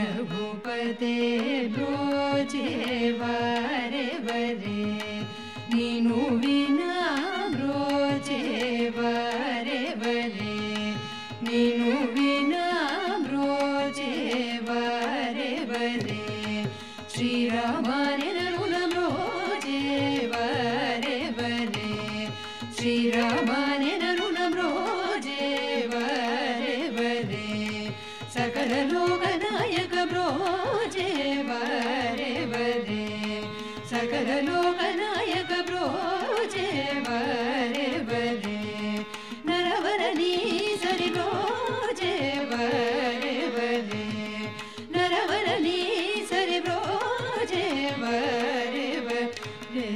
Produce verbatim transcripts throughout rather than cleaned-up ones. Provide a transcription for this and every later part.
రఘుపతే బ్రోచే వరే వరే నీను వినా బ్రోచే వరే వరే నీను వినా బ్రోచే వరే వరే శ్రీరామనే నరుల బ్రోచే వరే వరే శ్రీరామనే నరుల బ్రోచే వరే వరే సకల లోకనాయక బ్రోచే వరే వరే సకల లోకనాయక బ్రోచే వరే వరే నరవరనీ సరి బ్రోచే వరే వరే నరవరనీ సరి బ్రోచే వరే వరే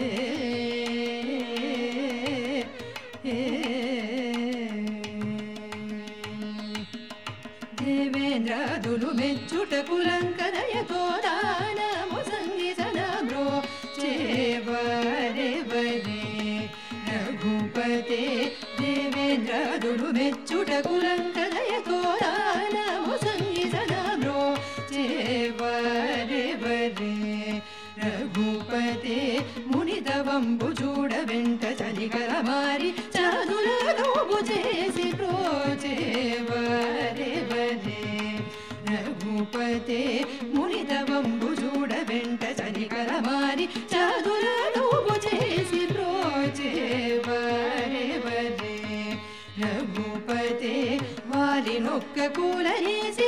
దేవేంద్రాదులు మెచ్చుటకు లంకదయతో దానము సంగీతన బ్రోచే వరే వరే రఘుపతే దేవేంద్రాదులు మెచ్చుటకు లంకదయతో దానము సంగీతన బ్రోచే వరే వరే రఘుపతే మునితవంబు చూడ వెంట చలికల మారి చదుల దోబు చేసి బ్రోచే వరే వరే రఘుపతే మునితవంబు చూడ వెంట చలికల మారి చదుల దోబు చేసి బ్రోచే వరే వరే రఘుపతే వారి నొక్క కూలనేసి